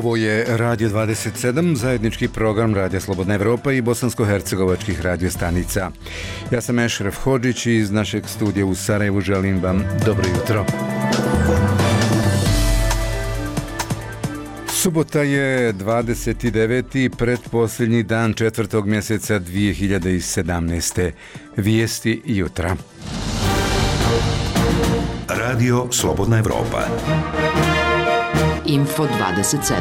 Ovo je Radio 27, zajednički program Radija Slobodna Evropa i bosansko-hercegovačkih radio stanica. Ja sam Ešref Hodžić i iz našeg studija u Sarajevu želim vam dobro jutro. Subota je 29. pretposljednji dan 4. mjeseca 2017. Vijesti jutra. Radio Slobodna Evropa. Info 27.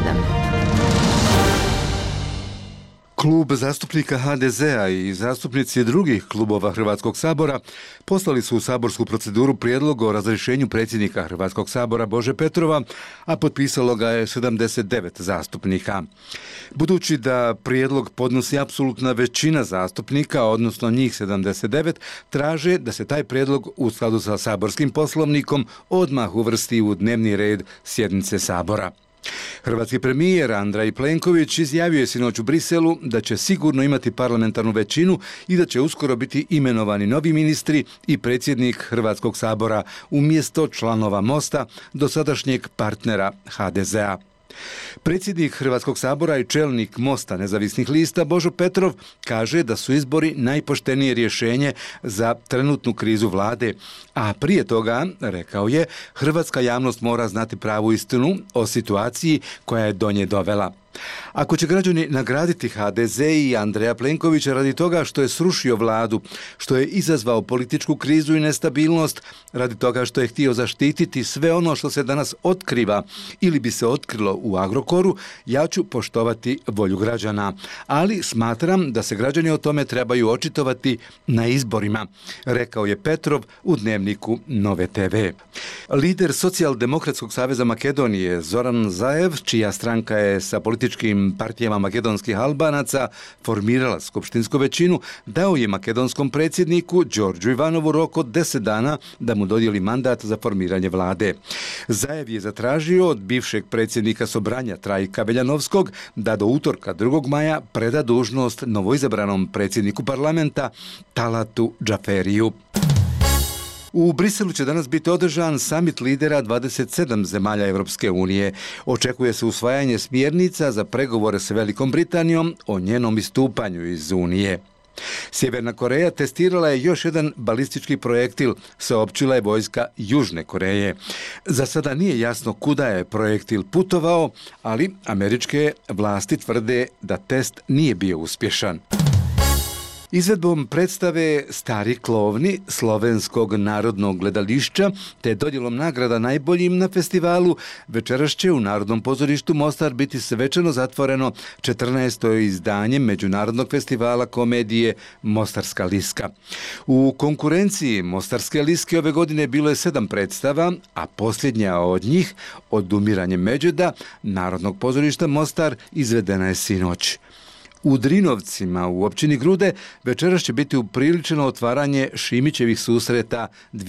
Klub zastupnika HDZ-a i zastupnici drugih klubova Hrvatskog sabora poslali su u saborsku proceduru prijedlog o razrješenju predsjednika Hrvatskog sabora Bože Petrova, a potpisalo ga je 79 zastupnika. Budući da prijedlog podnosi apsolutna većina zastupnika, odnosno njih 79, traže da se taj prijedlog u skladu sa saborskim poslovnikom odmah uvrsti u dnevni red sjednice sabora. Hrvatski premijer Andrej Plenković izjavio je sinoć u Briselu da će sigurno imati parlamentarnu većinu i da će uskoro biti imenovani novi ministri i predsjednik Hrvatskog sabora umjesto članova Mosta, dosadašnjeg partnera HDZ-a. Predsjednik Hrvatskog sabora i čelnik Mosta nezavisnih lista Božo Petrov kaže da su izbori najpoštenije rješenje za trenutnu krizu vlade, a prije toga, rekao je, hrvatska javnost mora znati pravu istinu o situaciji koja je do nje dovela. Ako će građani nagraditi HDZ i Andreja Plenkovića radi toga što je srušio vladu, što je izazvao političku krizu i nestabilnost, radi toga što je htio zaštititi sve ono što se danas otkriva ili bi se otkrilo u Agrokoru, ja ću poštovati volju građana. Ali smatram da se građani o tome trebaju očitovati na izborima, rekao je Petrov u dnevniku Nove TV. Lider Socijaldemokratskog saveza Makedonije Zoran Zaev, čija stranka je sa političkim partijama makedonskih Albanaca formirala skupštinsku većinu, dao je makedonskom predsjedniku Đorđu Ivanovu rok od 10 dana da mu dodijeli mandat za formiranje vlade. Zaev je zatražio od bivšeg predsjednika Sobranja Trajka Veljanovskog da do utorka 2. maja preda dužnost novoizabranom predsjedniku parlamenta Talatu Džaferiju. U Briselu će danas biti održan samit lidera 27 zemalja Europske unije. Očekuje se usvajanje smjernica za pregovore s Velikom Britanijom o njenom istupanju iz Unije. Sjeverna Koreja testirala je još jedan balistički projektil, saopćila je vojska Južne Koreje. Za sada nije jasno kuda je projektil putovao, ali američke vlasti tvrde da test nije bio uspješan. Izvedbom predstave Stari klovni Slovenskog narodnog gledališća te dodjelom nagrada najboljim na festivalu večeras će u Narodnom pozorištu Mostar biti svečano zatvoreno 14. izdanje Međunarodnog festivala komedije Mostarska liska. U konkurenciji Mostarske liske ove godine bilo je 7 predstava, a posljednja od njih, Odumiranje Međeda, Narodnog pozorišta Mostar, izvedena je sinoć. U Drinovcima u općini Grude večeras će biti upriličeno otvaranje Šimićevih susreta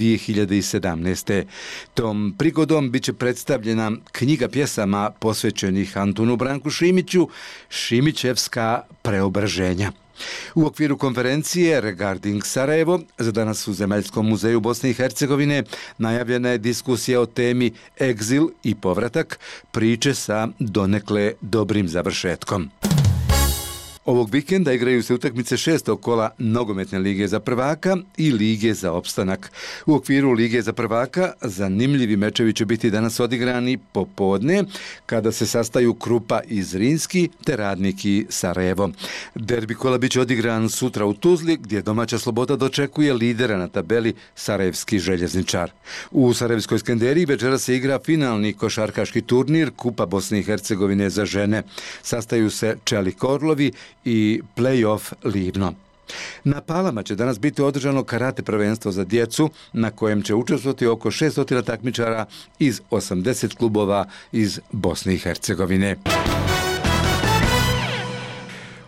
2017. Tom prigodom bit će predstavljena knjiga pjesama posvećenih Antunu Branku Šimiću, Šimićevska preobraženja. U okviru konferencije Regarding Sarajevo za danas u Zemaljskom muzeju Bosne i Hercegovine najavljena je diskusija o temi Egzil i povratak, priče sa donekle dobrim završetkom. Ovog vikenda igraju se utakmice 6. kola Nogometne lige za prvaka i Lige za opstanak. U okviru Lige za prvaka zanimljivi mečevi će biti danas odigrani popodne kada se sastaju Krupa i Zrinski te Radnik i Sarajevo. Derbi kola biće odigran sutra u Tuzli gdje domaća Sloboda dočekuje lidera na tabeli Sarajevski željezničar. U Sarajevskoj Skenderiji večera se igra finalni košarkaški turnir Kupa Bosne i Hercegovine za žene. Sastaju se Čelik Orlovi i play-off Livno. Na Palama će danas biti održano karate prvenstvo za djecu na kojem će učestvovati oko 600 takmičara iz 80 klubova iz Bosne i Hercegovine.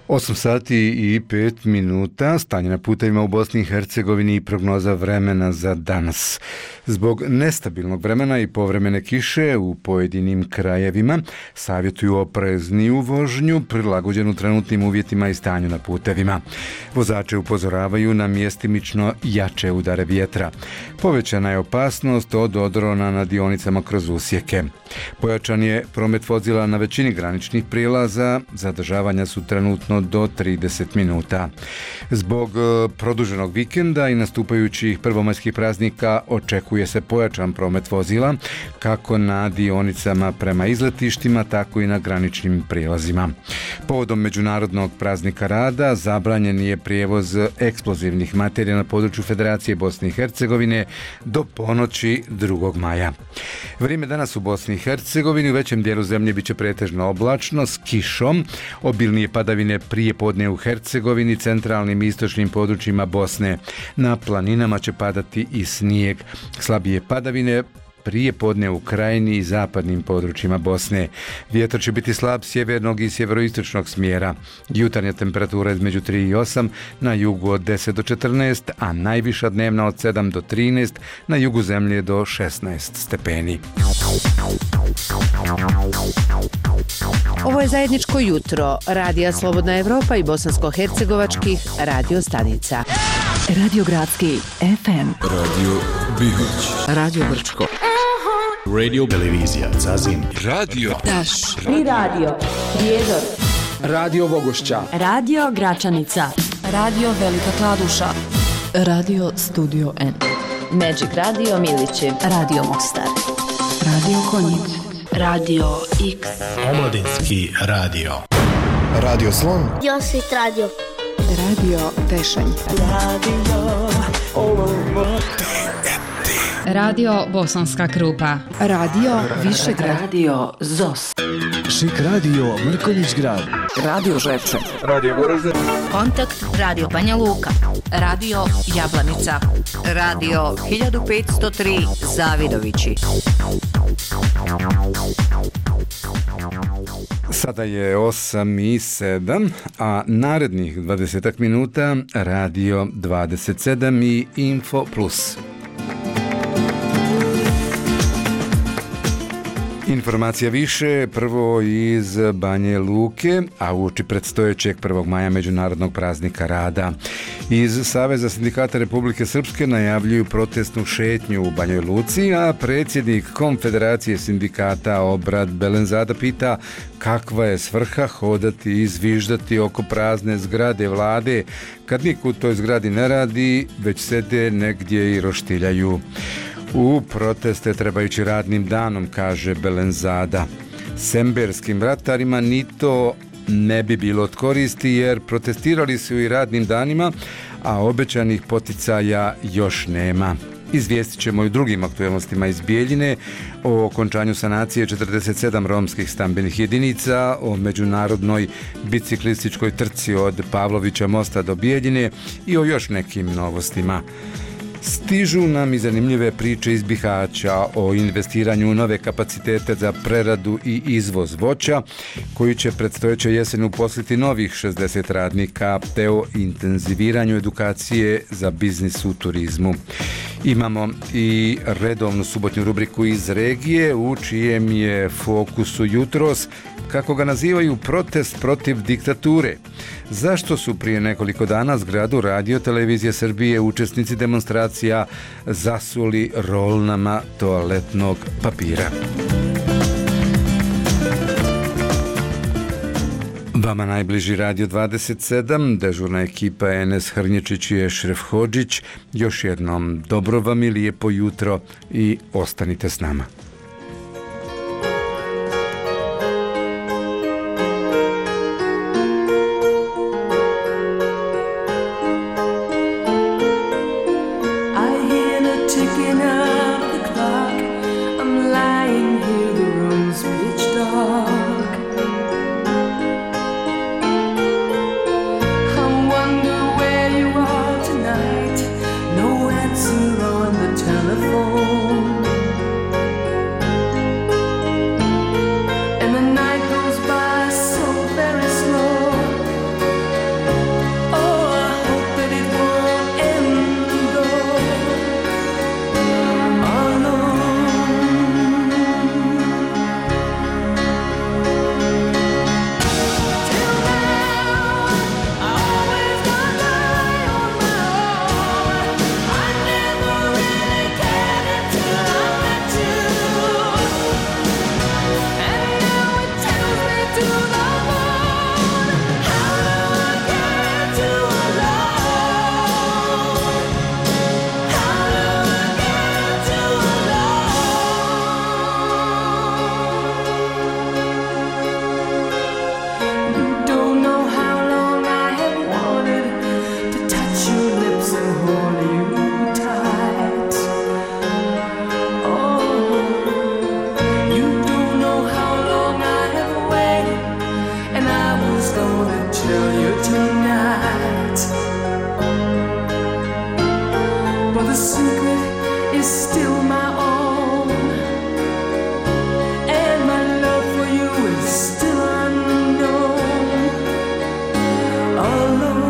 8 sati i 5 minuta, stanje na putevima u Bosni i Hercegovini i prognoza vremena za danas. Zbog nestabilnog vremena i povremene kiše u pojedinim krajevima savjetuju oprezniju vožnju prilagođenu trenutnim uvjetima i stanju na putevima. Vozače upozoravaju na mjestimično jače udare vjetra. Povećana je opasnost od odrona na dionicama kroz usjeke. Pojačan je promet vozila na većini graničnih prijelaza, zadržavanja su trenutno do 30 minuta. Zbog produženog vikenda i nastupajućih prvomajskih praznika očekuje se pojačan promet vozila kako na dionicama prema izletištima, tako i na graničnim prijelazima. Povodom Međunarodnog praznika rada zabranjen je prijevoz eksplozivnih materija na području Federacije Bosne i Hercegovine do ponoći 2. maja. Vrijeme danas u Bosni i Hercegovini u većem dijelu zemlje biće pretežno oblačno s kišom, obilnije padavine prije podne u Hercegovini, centralnim i istočnim područjima Bosne. Na planinama će padati i snijeg. Slabije padavine prije podne u krajini i zapadnim područjima Bosne. Vjetar će biti slab sjevernog i sjeveroistočnog smjera. Jutarnja temperatura između 3 i 8, na jugu od 10 do 14, a najviša dnevna od 7 do 13, na jugu zemlje do 16 stepeni. Ovo je zajedničko jutro Radija Slobodna Evropa i bosansko-hercegovačkih radio stanica. Radio Gradski FM, Radio Bihać, Radio Brčko, Radio Televizija Zazin, Radio Taš, Tri radio, Prijedor, Radio Vogošća, Radio Gračanica, Radio Velika Kladuša, Radio Studio N, Magic Radio Milići, Radio Mostar, Radio Konjic, Radio X, Omladinski radio, Radio Slon, Josit Radio, Radio Tešanj, Radio Bosanska Krupa, Radio Višegrad, Radio ZOS, Šik Radio Mrkonjić Grad, Radio Žepče, Radio Goražde, Kontakt Radio Banja Luka, Radio Jablanica, Radio 1503 Zavidovići. Sada je 8 i 7, a narednih 20 minuta Radio 27 i Info Plus. Informacija više, prvo iz Banje Luke, a uoči predstojećeg 1. maja Međunarodnog praznika rada. Iz Saveza sindikata Republike Srpske najavljuju protestnu šetnju u Banjoj Luci, a predsjednik Konfederacije sindikata Obrad Belenzada pita kakva je svrha hodati i zviždati oko prazne zgrade vlade kad niko u toj zgradi ne radi, već sede negdje i roštiljaju. U proteste trebajući radnim danom, kaže Belenzada. Semberskim ratarima ni to ne bi bilo od koristi jer protestirali su i radnim danima, a obećanih poticaja još nema. Izvijestit ćemo i drugim aktualnostima iz Bijeljine, o okončanju sanacije 47 romskih stambenih jedinica, o međunarodnoj biciklističkoj trci od Pavlovića mosta do Bijeljine i o još nekim novostima. Stižu nam i zanimljive priče iz Bihaća o investiranju u nove kapacitete za preradu i izvoz voća, koji će predstojeće jesen uposliti novih 60 radnika, te o intenziviranju edukacije za biznis u turizmu. Imamo i redovnu subotnju rubriku iz regije, u čijem je fokusu jutros, kako ga nazivaju, protest protiv diktature. Zašto su prije nekoliko dana zgradu Radio Televizije Srbije učesnici demonstracija zasuli rolnama toaletnog papira? Vama najbliži Radio 27, dežurna ekipa Enes Hrnječić i Ešref Hodžić. Još jednom dobro vam i lijepo jutro i ostanite s nama. Telephone gonna tell you tonight, but the secret is still my own, and my love for you is still unknown, alone.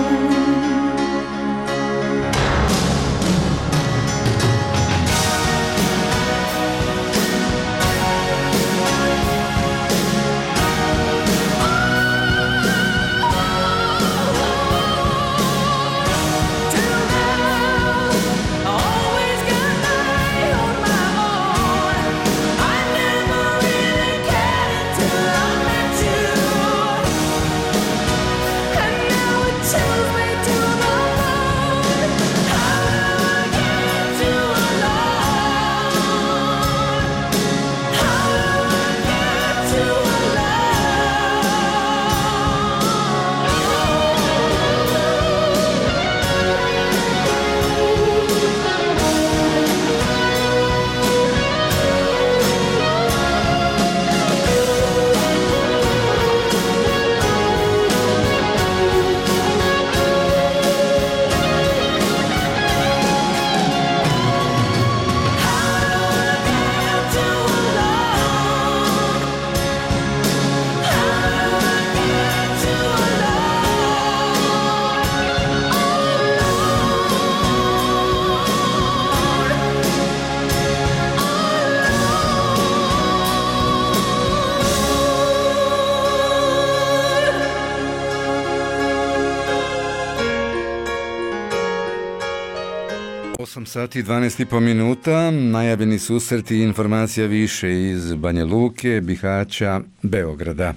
Sati 12,5 minuta, najavljeni susreti i informacija više iz Banja Luke, Bihaća, Beograda.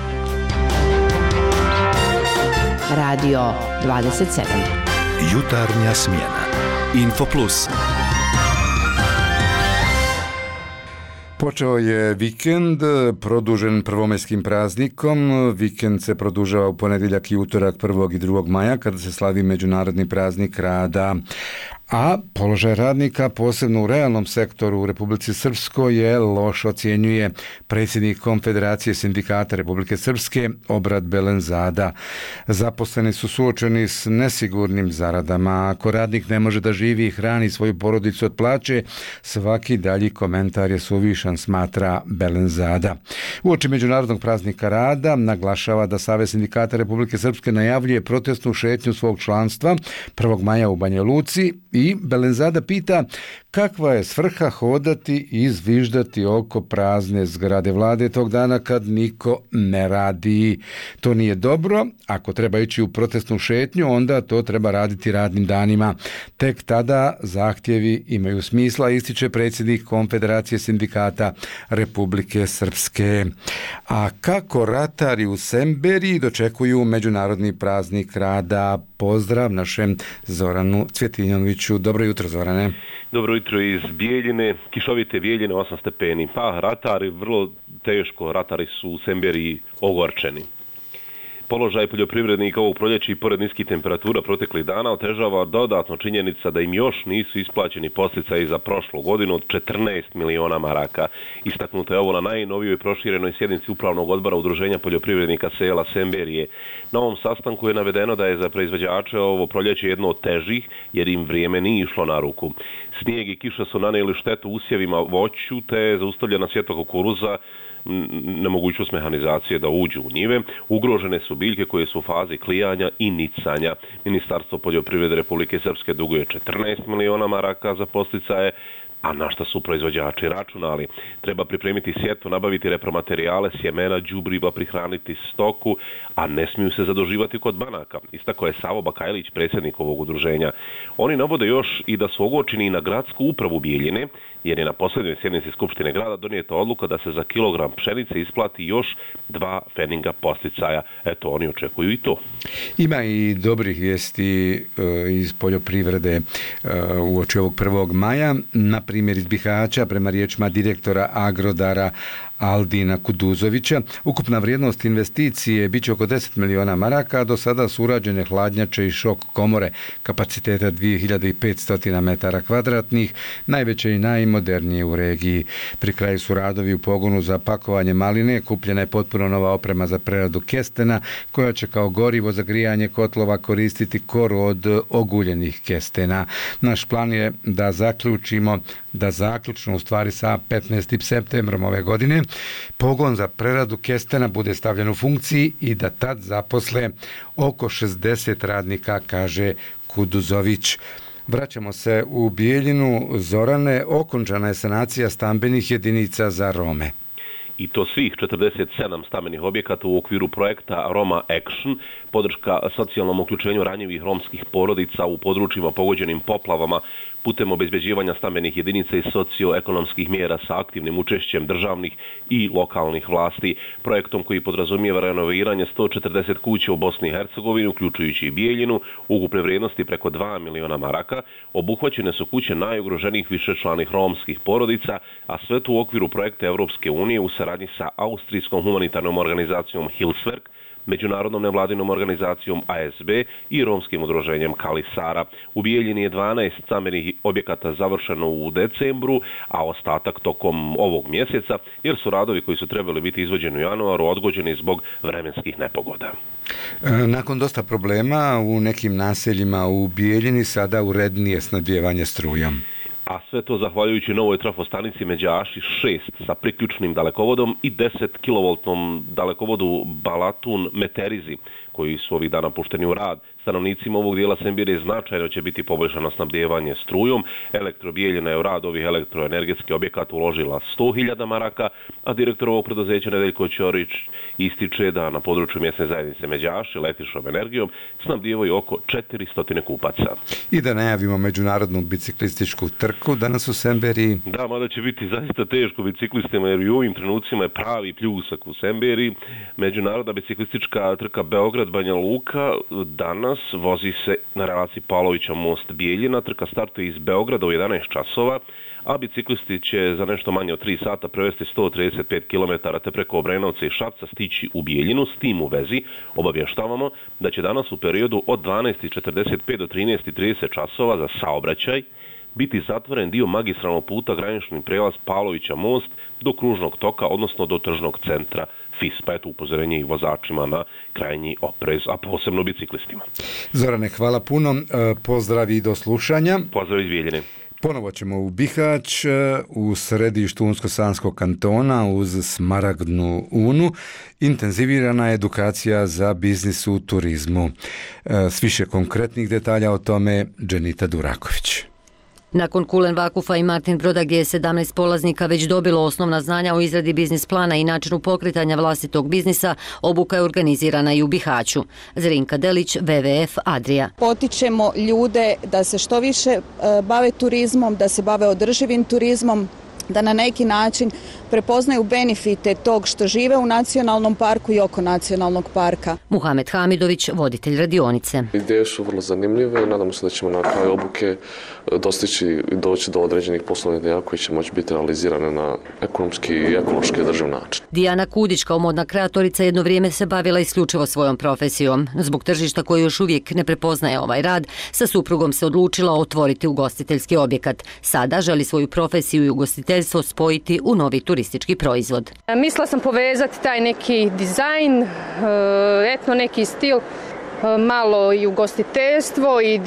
Radio 27. Jutarnja smjena. Info Plus. Počeo je vikend, produžen prvomajskim praznikom. Vikend se produžava u ponedjeljak i utorak 1. i 2. maja, kada se slavi Međunarodni praznik rada. A položaj radnika, posebno u realnom sektoru u Republici Srpskoj, je loš, ocjenjuje predsjednik Konfederacije sindikata Republike Srpske Obrad Belenzada. Zaposleni su suočeni s nesigurnim zaradama. Ako radnik ne može da živi i hrani svoju porodicu od plaće, svaki dalji komentar je suvišan, smatra Belenzada. Uoči Međunarodnog praznika rada naglašava da Savez sindikata Republike Srpske najavljuje protestnu šetnju svog članstva 1. maja u Banja Luci i Belenzada pita kakva je svrha hodati i zviždati oko prazne zgrade vlade tog dana kad niko ne radi. To nije dobro, ako treba ići u protestnu šetnju, onda to treba raditi radnim danima. Tek tada zahtjevi imaju smisla, ističe predsjednik Konfederacije sindikata Republike Srpske. A kako ratari u Semberiji dočekuju Međunarodni praznik rada? Pozdrav našem Zoranu Cvjetinjanoviću. Dobro jutro, Zorane. Dobro jutro iz Bijeljine, kišovite Bijeljine, 8 stepeni. Pa ratari, vrlo teško, ratari su u Semberiji ogorčeni. Položaj poljoprivrednika ovog proljeća i pored niskih temperatura proteklih dana otežava dodatno činjenica da im još nisu isplaćeni podsticaji za prošlu godinu od 14 miliona maraka. Istaknuto je ovo na najnovijoj proširenoj sjednici Upravnog odbora Udruženja poljoprivrednika sela Semberije. Na ovom sastanku je navedeno da je za proizvođače ovo proljeće jedno od težih jer im vrijeme nije išlo na ruku. Snijeg i kiša su nanijeli štetu usjevima voću te je zaustavljena sjetva kukuruza, nemogućnost mehanizacije da uđu u njive. Ugrožene su biljke koje su u fazi klijanja i nicanja. Ministarstvo poljoprivrede Republike Srpske duguje 14 miliona maraka za podsticaje, a na šta su proizvođači računali? Treba pripremiti sjetvu, nabaviti repromaterijale, sjemena, đubriva, prihraniti stoku, a ne smiju se zaduživati kod banaka. Istako je Savo Bakajlić, predsjednik ovog udruženja. Oni navode još i da su ogorčeni i na gradsku upravu Bijeljine, jer je na posljednjoj sjednici Skupštine grada donijeta odluka da se za kilogram pšenice isplati još 2 feninga podsticaja. Eto, oni očekuju i to. Ima i dobrih vijesti iz poljoprivrede uoči ovog 1. maja, na primjer iz Bihaća, prema riječima direktora Agrodara Aldina Kuduzovića. Ukupna vrijednost investicije bit će oko 10 miliona maraka, a do sada su urađene hladnjače i šok komore kapaciteta 2500 metara kvadratnih, najveće i najmodernije u regiji. Pri kraju su radovi u pogonu za pakovanje maline, kupljena je potpuno nova oprema za preradu kestena, koja će kao gorivo za grijanje kotlova koristiti koru od oguljenih kestena. Naš plan je da zaključno u stvari sa 15. septembrom ove godine pogon za preradu kestena bude stavljen u funkciji i da tad zaposle oko 60 radnika, kaže Kuduzović. Vraćamo se u Bijeljinu. Zorane, okončana je sanacija stambenih jedinica za Rome. I to svih 47 stambenih objekata u okviru projekta Roma Action, podrška socijalnom uključenju ranjivih romskih porodica u područjima pogođenim poplavama putem obezbeđivanja stambenih jedinica i socioekonomskih mjera sa aktivnim učešćem državnih i lokalnih vlasti. Projektom koji podrazumijeva renoviranje 140 kuća u Bosni i Hercegovini, uključujući i Bijeljinu, ukupne vrijednosti preko 2 miliona maraka, obuhvaćene su kuće najugroženijih višečlanih romskih porodica, a sve to u okviru projekta Europske unije u saradnji sa austrijskom humanitarnom organizacijom Hilswerk, međunarodnom nevladinom organizacijom ASB i romskim udruženjem Kalisara. U Bijeljini je 12 stambenih objekata završeno u decembru, a ostatak tokom ovog mjeseca, jer su radovi koji su trebali biti izvođeni u januaru odgođeni zbog vremenskih nepogoda. Nakon dosta problema u nekim naseljima u Bijeljini sada urednije snabdijevanje strujom. A sve to zahvaljujući novoj trafostanici Međaši 6 sa priključnim dalekovodom i 10 kV dalekovodu Balatun Meterizi, koji su ovih dana pušteni u rad. Stanovnicima ovog dijela Sembire značajno će biti poboljšano snabdijevanje strujom. Elektrobijeljina je u rad ovih elektroenergetskih objekata uložila 100.000 maraka, a direktor ovog preduzeća Nedeljko Ćorić ističe da na području mjesne zajednice Međaši električnom energijom snabdijevaju oko 400 kupaca. I da najavimo međunarodnu biciklističku trku danas u Semberi. Da, mada će biti zaista teško biciklistima, jer i u ovim trenucima je pravi pljusak u Semberi. Međunarodna biciklistička trka Beograd-Banja Luka danas vozi se na relaciji Pavlovića most Bijeljina. Trka startuje iz Beograda u 11 časova, a biciklisti će za nešto manje od 3 sata prevesti 135 km te preko Obrenovca i Šapca stići u Bijeljinu. S tim u vezi obavještavamo da će danas u periodu od 12.45 do 13.30 časova za saobraćaj biti zatvoren dio magistralnog puta granični prijelaz Pavlovića most do kružnog toka, odnosno do tržnog centra FIS. Pa eto upozorenje i vozačima na krajnji oprez, a posebno biciklistima. Zorane, hvala puno. Pozdrav i do slušanja. Pozdrav iz Bijeljine. Ponovo ćemo u Bihać, u središtu Unsko-Sanskog kantona uz Smaragdnu Unu. Intenzivirana je edukacija za biznis u turizmu. S više konkretnih detalja o tome Dženita Duraković. Nakon Kulen Vakufa i Martin Broda gdje je 17 polaznika već dobilo osnovna znanja o izradi biznis plana i načinu pokretanja vlastitog biznisa, obuka je organizirana i u Bihaću. Zrinka Delić, WWF Adria. Potičemo ljude da se što više bave turizmom, da se bave održivim turizmom, da na neki način prepoznaju benefite tog što žive u nacionalnom parku i oko nacionalnog parka. Muhamed Hamidović, voditelj radionice. Ideje su vrlo zanimljive i nadamo se da ćemo na kraju obuke doći do određenih poslovnih ideja koji će moći biti realizirane na ekonomski i ekološki održiv način. Dijana Kudić kao modna kreatorica jedno vrijeme se bavila isključivo svojom profesijom. Zbog tržišta koje još uvijek ne prepoznaje ovaj rad, sa suprugom se odlučila otvoriti ugostiteljski objekat. Sada želi svoju profesiju i ugostiteljstvo spojiti u novi turistički proizvod. Mislila sam povezati taj neki dizajn, etno neki stil, malo i ugostiteljstvo i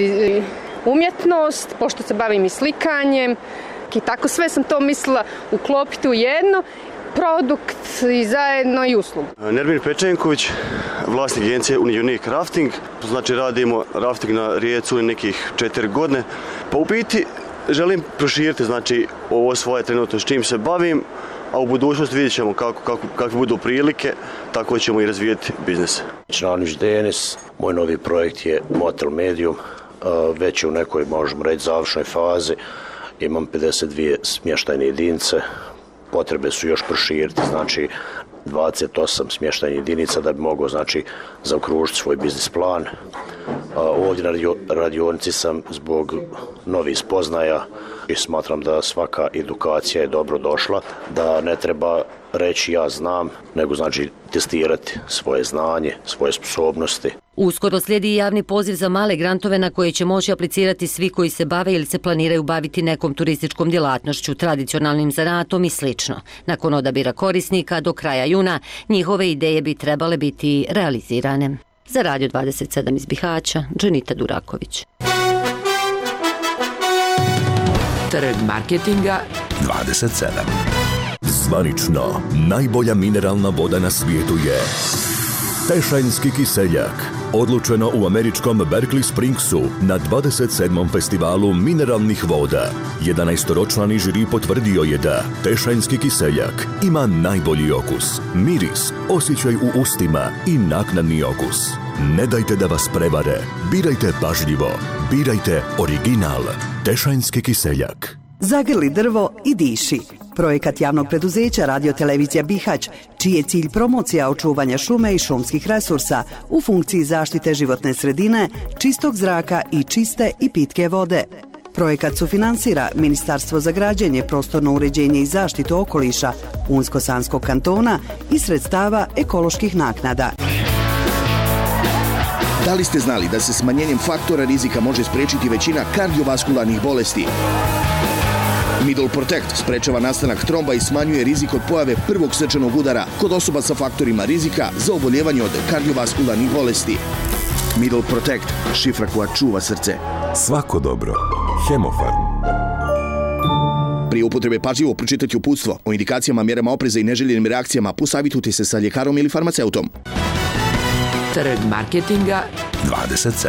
umjetnost, pošto se bavim i slikanjem. I tako sve sam to mislila uklopiti u jedno, produkt i zajedno i uslugu. Nermin Pečenković, vlasnik agencije Unique Rafting. Znači radimo rafting na rijeci nekih 4 godine. Pa u biti želim proširiti znači ovo svoje trenutno s čim se bavim, a u budućnosti vidjet ćemo kako budu prilike, tako ćemo i razvijeti biznis. Čranić Denis, moj novi projekt je Motel Medium, već je u nekoj, možemo reći, završnoj fazi. Imam 52 smještajne jedinice, potrebe su još proširiti, znači 28 smještajnih jedinica da bi mogao znači zaokružiti svoj biznis plan. Ovdje na radionici sam zbog novih spoznaja i smatram da svaka edukacija je dobro došla, da ne treba reći ja znam, nego znači testirati svoje znanje, svoje sposobnosti. Uskoro slijedi i javni poziv za male grantove na koje će moći aplicirati svi koji se bave ili se planiraju baviti nekom turističkom djelatnošću, tradicionalnim zanatom i sl. Nakon odabira korisnika do kraja juna, njihove ideje bi trebale biti realizirane. Za Radio 27 iz Bihaća, Dženita Duraković. Trg marketinga 27. Zvanično, najbolja mineralna voda na svijetu je Tešanjski kiseljak. Odlučeno u američkom Berkeley Springsu na 27. festivalu mineralnih voda. 11-ročlani žiri potvrdio je da Tešanjski kiseljak ima najbolji okus, miris, osjećaj u ustima i naknadni okus. Ne dajte da vas prevare. Birajte pažljivo. Birajte original. Tešanjski kiseljak. Zagrli drvo i diši. Projekat javnog preduzeća Radiotelevizija Bihać, čiji je cilj promocija očuvanja šume i šumskih resursa u funkciji zaštite životne sredine, čistog zraka i čiste i pitke vode. Projekat sufinansira Ministarstvo za građenje, prostorno uređenje i zaštitu okoliša Unsko-Sanskog kantona i sredstava ekoloških naknada. Da li ste znali da se smanjenjem faktora rizika može spriječiti većina kardiovaskularnih bolesti? Middle Protect sprečava nastanak tromba i smanjuje rizik od pojave prvog srčanog udara kod osoba sa faktorima rizika za oboljevanje od kardiovaskularnih bolesti. Middle Protect, šifra koja čuva srce. Svako dobro. Hemofarm. Prije upotrebe pažljivo pročitati uputstvo o indikacijama, mjerama opreza i neželjenim reakcijama, posavitujte se sa ljekarom ili farmaceutom. Trg marketinga 27.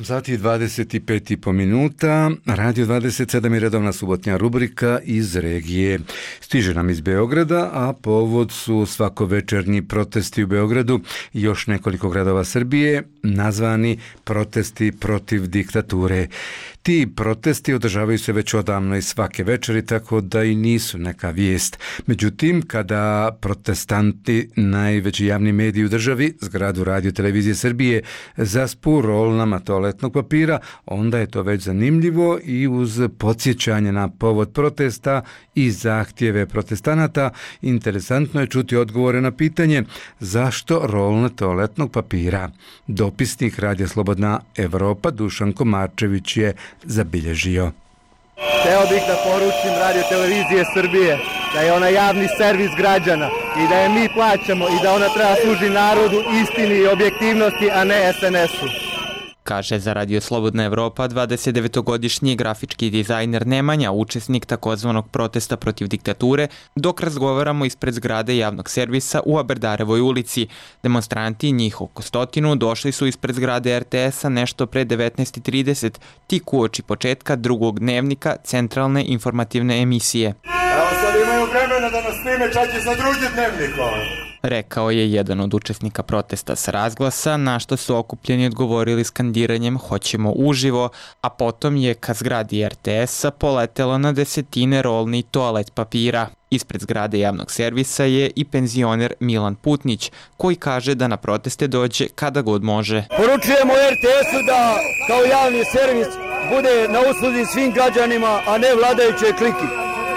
sati i 25,5 minuta. Radio 27 je redovna subotnja rubrika iz regije. Stiže nam iz Beograda, a povod su svakovečernji protesti u Beogradu i još nekoliko gradova Srbije, nazvani protesti protiv diktature. Ti protesti održavaju se već odavno i svake večeri, tako da i nisu neka vijest. Međutim, kada protestanti, najveći javni mediji u državi, zgradu Radio Televizije Srbije, zaspu rolnama toaletnog papira, onda je to već zanimljivo i uz podsjećanje na povod protesta i zahtjeve protestanata, interesantno je čuti odgovore na pitanje zašto rolna toaletnog papira. Dopisnik Radija Slobodna Evropa Dušan Komarčević je zabilježio. Hteo bih da poručim Radio Televizije Srbije da je ona javni servis građana i da je mi plaćamo i da ona treba služi narodu, istini i objektivnosti, a ne SNS-u. Kaže za Radio Slobodna Evropa 29-godišnji grafički dizajner Nemanja, učesnik takozvanog protesta protiv diktature, dok razgovaramo ispred zgrade javnog servisa u Aberdarevoj ulici. Demonstranti, njih oko 100, došli su ispred zgrade RTS-a nešto pre 19:30, tik uoči početka drugog dnevnika centralne informativne emisije. Evo sad imaju vremena da nas snime čak i za drugi dnevnik. Rekao je jedan od učesnika protesta sa razglasa, na što su okupljeni odgovorili skandiranjem "Hoćemo uživo", a potom je ka zgradi RTS-a poletelo na desetine rolni toalet papira. Ispred zgrade javnog servisa je i penzioner Milan Putnić, koji kaže da na proteste dođe kada god može. Poručujemo RTS-u da kao javni servis bude na usluzi svim građanima, a ne vladajućoj kliki.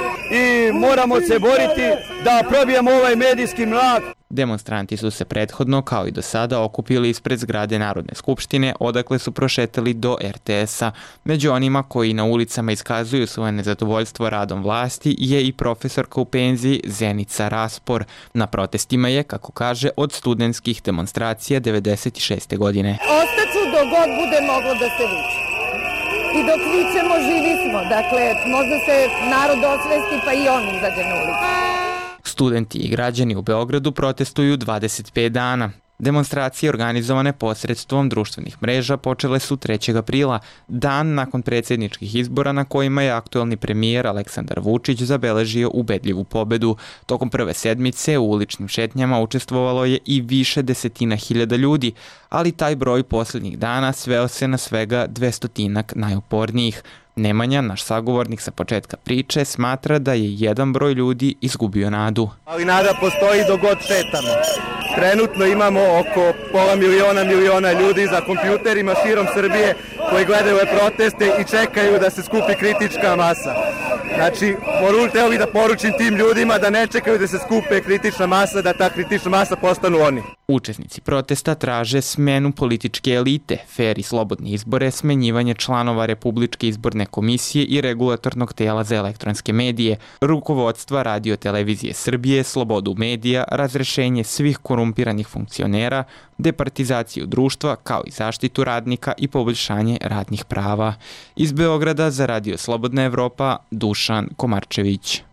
I moramo se boriti da probijemo ovaj medijski mrak. Demonstranti su se prethodno, kao i do sada, okupili ispred zgrade Narodne skupštine, odakle su prošetali do RTS-a. Među onima koji na ulicama iskazuju svoje nezadovoljstvo radom vlasti je i profesorka u penziji Zenica Raspor. Na protestima je, kako kaže, od studentskih demonstracija 96. godine. Ostaću dok god bude moglo da se viče. I dok vičemo, živi smo. Dakle, možda se narod osvesti pa i on izađe na ulicu. Studenti i građani u Beogradu protestuju 25 dana. Demonstracije organizovane posredstvom društvenih mreža počele su 3. aprila, dan nakon predsjedničkih izbora na kojima je aktuelni premijer Aleksandar Vučić zabeležio ubedljivu pobedu. Tokom prve sedmice u uličnim šetnjama učestvovalo je i više desetina hiljada ljudi, ali taj broj posljednjih dana sveo se na svega 200 najupornijih. Nemanja, naš sagovornik sa početka priče, smatra da je jedan broj ljudi izgubio nadu. Ali nada postoji dok god šetamo. Trenutno imamo oko pola miliona ljudi za kompjuterima širom Srbije koji gledaju ove proteste i čekaju da se skupi kritička masa. Znači, hteo bih da poručim tim ljudima da ne čekaju da se skupe kritična masa, da ta kritična masa postanu oni. Učesnici protesta traže smenu političke elite, fer i slobodne izbore, smenjivanje članova Republičke izborne komisije i regulatornog tela za elektronske medije, rukovodstva Radio Televizije Srbije, slobodu medija, razrešenje svih korumpiranih funkcionera, departizaciju društva, kao i zaštitu radnika i poboljšanje radnih prava. Iz Beograda za Radio Slobodna Evropa, Dušan Komarčević.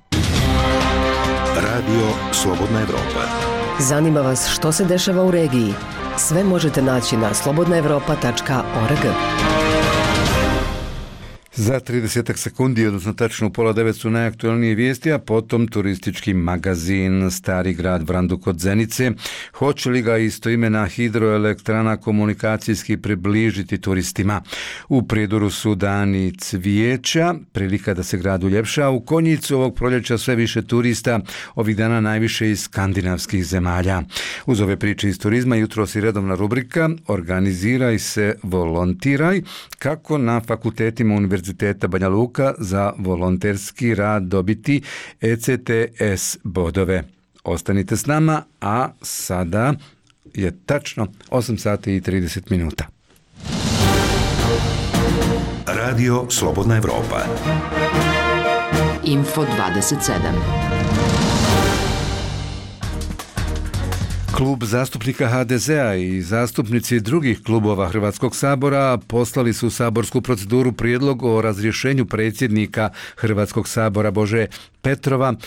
Radio Slobodna Evropa. Zanima vas što se dešava u regiji? Sve možete naći na slobodnaevropa.org. Za 30 sekundi, odnosno tačno u 8:30 su najaktualnije vijesti, a potom turistički magazin Stari grad Vrandu kod Zenice. Hoće li ga istoimena hidroelektrana komunikacijski približiti turistima? U prijedoru su dani cvijeća, prilika da se grad uljepša. U Konjicu ovog proljeća sve više turista, ovih dana najviše iz skandinavskih zemalja. Uz ove priče iz turizma jutros i redovna rubrika Organiziraj se, volontiraj, kako na fakultetima Univerziteta Banja Luka za volonterski rad dobiti ECTS bodove. Ostanite s nama, a sada je tačno 8:30. Radio Slobodna Evropa. Info 27. Klub zastupnika HDZ-a i zastupnici drugih klubova Hrvatskog sabora poslali su u saborsku proceduru prijedlog o razrješenju predsjednika Hrvatskog sabora Bože Petrova,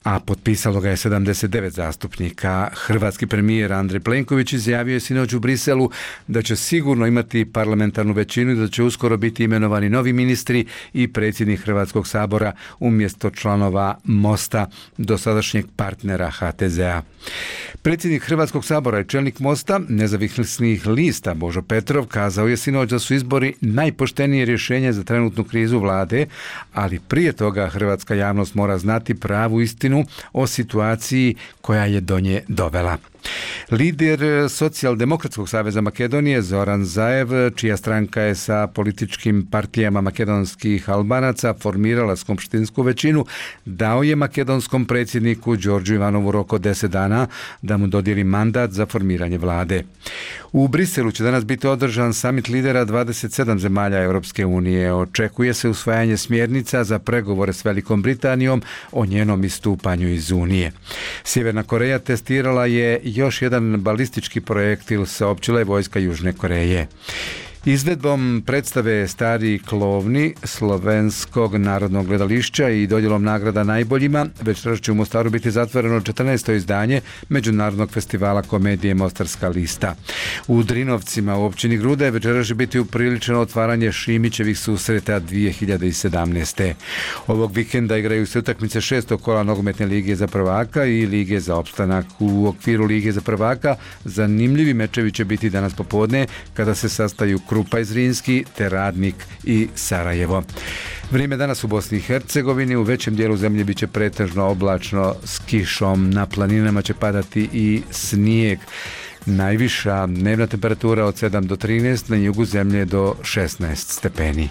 a potpisalo ga je 79 zastupnika. Hrvatski premijer Andrej Plenković izjavio je sinoć u Briselu da će sigurno imati parlamentarnu većinu i da će uskoro biti imenovani novi ministri i predsjednik Hrvatskog sabora umjesto članova Mosta, dosadašnjeg partnera HDZ-a. Predsjednik Hrvatskog sabora i čelnik Mosta, nezavisnih lista Božo Petrov, kazao je sinoć da su izbori najpoštenije rješenje za trenutnu krizu vlade, ali prije toga hrvatska javnost mora znati pravu istinu o situaciji koja je do nje dovela. Lider Socijaldemokratskog saveza Makedonije Zoran Zaev, čija stranka je sa političkim partijama makedonskih Albanaca formirala skupštinsku većinu, dao je makedonskom predsjedniku Đorđu Ivanovu rok od 10 dana da mu dodijeli mandat za formiranje vlade. U Briselu će danas biti održan samit lidera 27 zemalja Europske unije. Očekuje se usvajanje smjernica za pregovore s Velikom Britanijom o njenom istupanju iz Unije. Sjeverna Koreja testirala je još jedan balistički projektil, saopćila je vojska Južne Koreje. Izvedbom predstave Stari klovni Slovenskog narodnog gledališća i dodjelom nagrada najboljima večeras će u Mostaru biti zatvoreno 14. izdanje Međunarodnog festivala komedije Mostarska lista. U Drinovcima u općini Grude večeras će biti upriličeno otvaranje Šimićevih susreta 2017. Ovog vikenda igraju se utakmice 6. kola nogometne lige za prvaka i lige za opstanak. U okviru lige za prvaka zanimljivi mečevi će biti danas popodne kada se sastaju Krupa i Zrinski te Radnik i Sarajevo. Vrijeme danas u Bosni i Hercegovini, u većem dijelu zemlje bit će pretežno oblačno s kišom, na planinama će padati i snijeg. Najviša dnevna temperatura od 7 do 13, na jugu zemlje do 16 stepeni.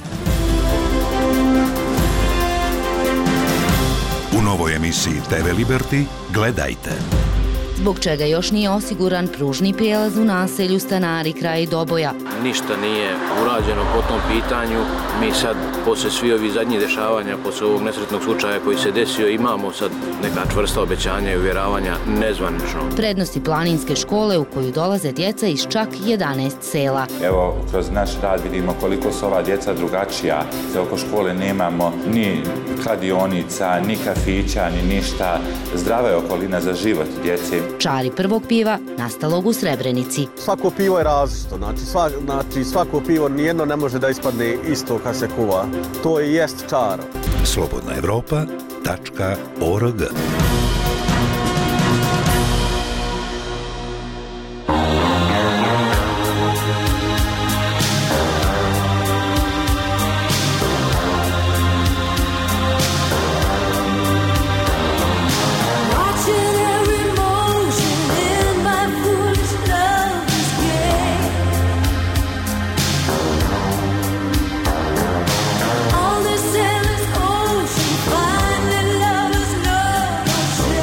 U novoj emisiji TV Liberty gledajte. Zbog čega još nije osiguran pružni prijelaz u naselju Stanari kraj Doboja. Ništa nije urađeno po tom pitanju. Mi sad, poslije svi ovih zadnjih dešavanja, poslije ovog nesretnog slučaja koji se desio, imamo sad neka čvrsta obećanja i uvjeravanja nezvanično. Prednosti planinske škole u koju dolaze djeca iz čak 11 sela. Evo, kroz naš rad vidimo koliko su ova djeca drugačija. Oko škole nemamo ni kladionica, ni kafića, ni ništa. Zdrava je okolina za život djeci. Čari prvog piva nastalog u Srebrenici. Svako pivo je različito, znači svako pivo nijedno ne može da ispadne isto kad se kuva. To i jest čar. slobodnaevropa.org All this endless ocean, finding lovers, love,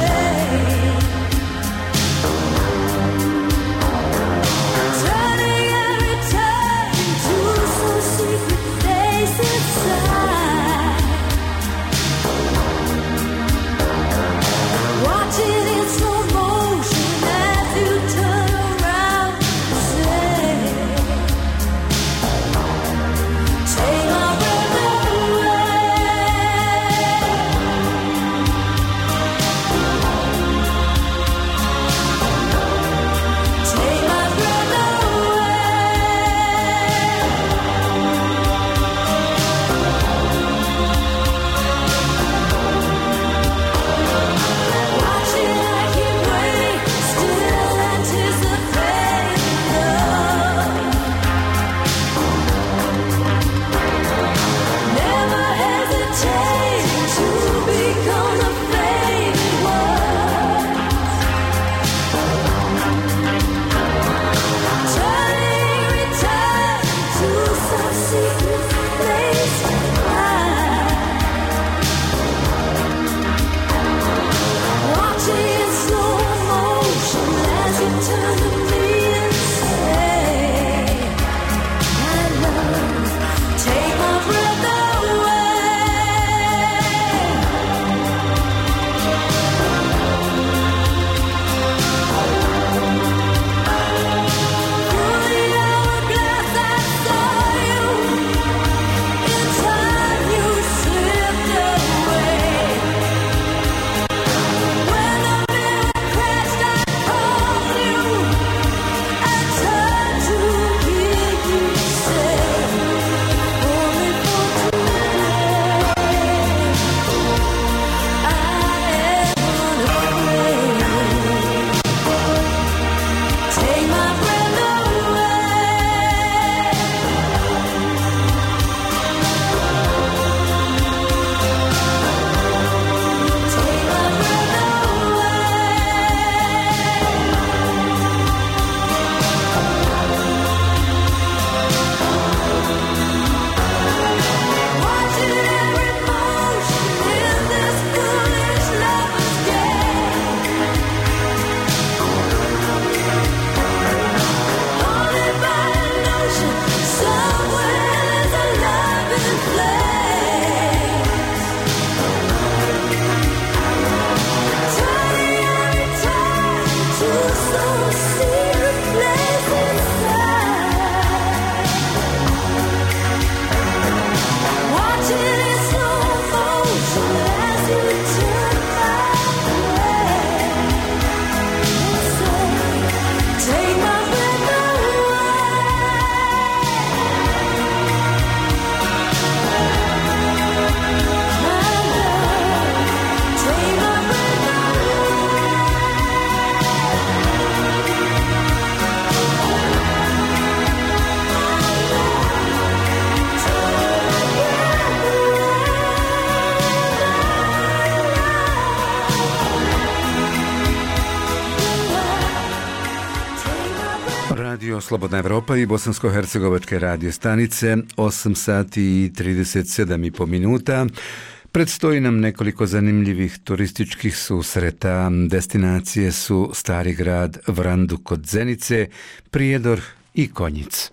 Radio Slobodna Evropa i bosansko-hercegovačke radio stanice, 8 sati i 37,5 minuta. Predstoji nam nekoliko zanimljivih turističkih susreta. Destinacije su Stari grad, Vranduk kod Zenice, Prijedor i Konjic.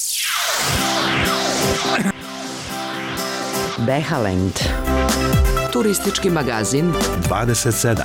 Behalend. Turistički magazin 27.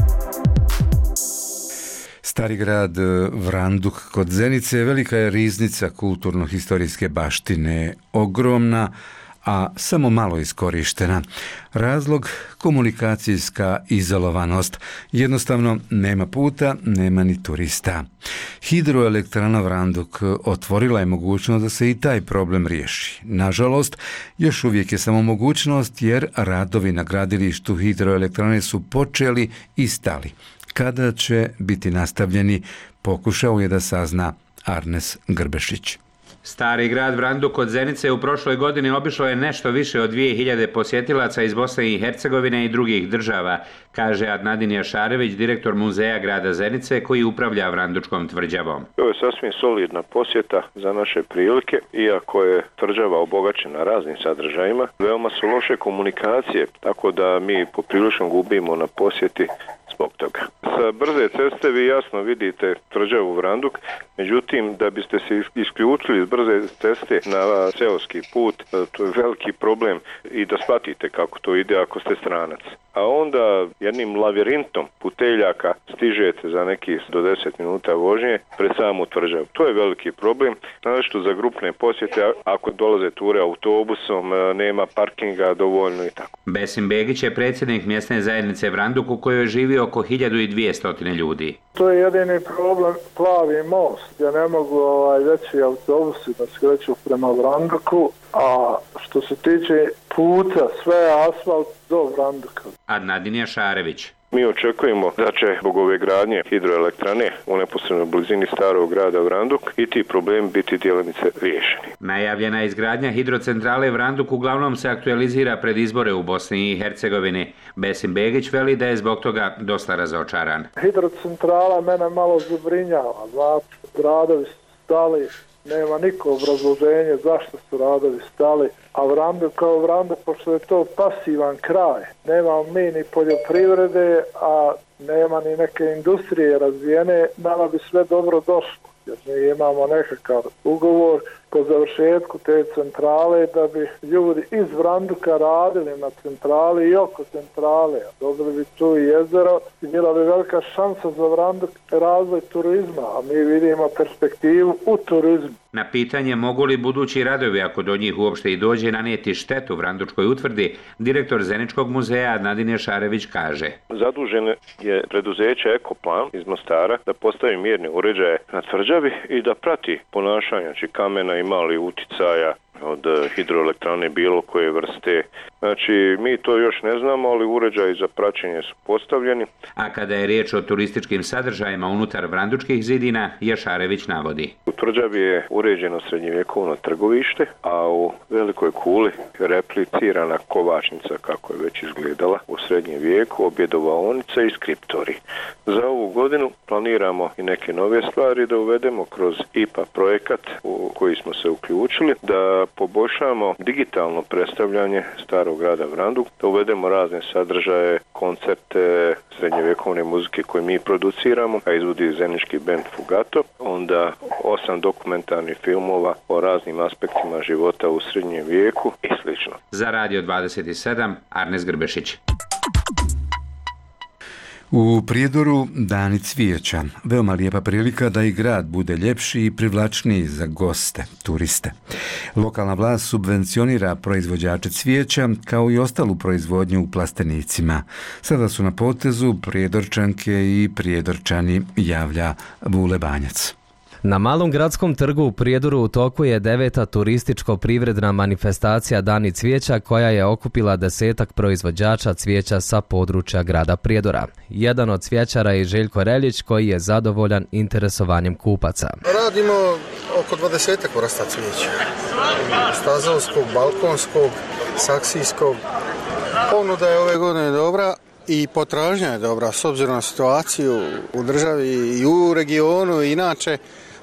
Stari grad Vranduk kod Zenice velika je riznica kulturno-historijske baštine, ogromna, a samo malo iskorištena. Razlog komunikacijska izolovanost. Jednostavno nema puta, nema ni turista. Hidroelektrana Vranduk otvorila je mogućnost da se i taj problem riješi. Nažalost, još uvijek je samo mogućnost jer radovi na gradilištu hidroelektrane su počeli i stali. Kada će biti nastavljeni, pokušao je da sazna Arnes Grbešić. Stari grad Vranduk kod Zenice u prošloj godini obišlo je nešto više od 2000 posjetilaca iz Bosne i Hercegovine i drugih država, kaže Adnadin Jašarević, direktor muzeja grada Zenice koji upravlja Vrandučkom tvrđavom. To je sasvim solidna posjeta za naše prilike, iako je tvrđava obogaćena raznim sadržajima. Veoma su loše komunikacije, tako da mi poprilično gubimo na posjeti zbog toga. Sa brze ceste vi jasno vidite tvrđavu Vranduk, međutim da biste se isključili iz brze ceste na seoski put, to je veliki problem i da shvatite kako to ide ako ste stranac. A onda jednim lavirintom puteljaka stižete za nekih do 10 minuta vožnje pred samu tvrđavu. To je veliki problem, našto za grupne posjete, ako dolaze ture autobusom, nema parkinga dovoljno i tako. Besim Begić je predsjednik mjesne zajednice Vranduk u kojoj živi oko 1200 ljudi. To je jedini problem, plavi most, gdje ne mogu veći autobusi da skreću prema Vranduku, a što se tiče puta, sve je asfalt do Vranduka. Adnadin Jašarević. Mi očekujemo da će zbog ove gradnje hidroelektrane u neposrednoj blizini starog grada Vranduk i ti problemi biti djelimice riješeni. Najavljena izgradnja hidrocentrale Vranduk uglavnom se aktualizira pred izbore u Bosni i Hercegovini. Besim Begić veli da je zbog toga dosta razočaran. Hidrocentrala mene malo zabrinjava, znate, radovi su stali, nema niko obrazloženje zašto su radovi stali, a Vranduk kao Vranduk, pošto je to pasivan kraj, nemamo mi ni poljoprivrede, a nema ni neke industrije razvijene, nama bi sve dobro došlo, jer mi imamo nekakav ugovor po završetku te centrale da bi ljudi iz Vranduka radili na centrali i oko centrale, a dobili bi tu i jezero i bila bi velika šansa za Vranduk razvoj turizma, a mi vidimo perspektivu u turizmu. Na pitanje mogu li budući radovi, ako do njih uopšte i dođe, nanijeti štetu Vrandučkoj utvrdi, direktor Zeničkog muzeja Adnadin Jašarević kaže. Zaduženo je preduzeće Ekoplan iz Mostara da postavi mjerne uređaje na tvrđavi i da prati ponašanje, znači kamena ima li uticaja od hidroelektrane bilo koje vrste. Znači, mi to još ne znamo, ali uređaji za praćenje su postavljeni. A kada je riječ o turističkim sadržajima unutar Vrandučkih zidina, Jašarević navodi. U tvrđavi je uređeno srednjevjekovno trgovište, a u Velikoj kuli replicirana kovačnica kako je već izgledala u srednjem vijeku, objedovaonica i skriptori. Za ovu godinu planiramo i neke nove stvari da uvedemo kroz IPA projekat u koji smo se uključili, da poboljšamo digitalno predstavljanje starog grada Vranduk, da uvedemo razne sadržaje, koncerte srednjevjekovne muzike koje mi produciramo, a izvodi zenički bend Fugato, onda 8 dokumentarnih filmova o raznim aspektima života u srednjem vijeku i slično. Za Radio 27, Arnes Grbešić. U Prijedoru Dani cvijeća, veoma lijepa prilika da i grad bude ljepši i privlačniji za goste, turiste. Lokalna vlast subvencionira proizvođače cvijeća kao i ostalu proizvodnju u plastenicima. Sada su na potezu Prijedorčanke i Prijedorčani, javlja Vule Banjac. Na Malom gradskom trgu u Prijedoru u toku je 9. turističko-privredna manifestacija Dani cvijeća koja je okupila 10 proizvođača cvijeća sa područja grada Prijedora. Jedan od cvijećara je Željko Reljić koji je zadovoljan interesovanjem kupaca. Radimo oko 20 vrsta cvijeća. Stazovskog, balkonskog, saksijskog. Ponuda je ove godine dobra i potražnja je dobra s obzirom na situaciju u državi i u regionu i inače.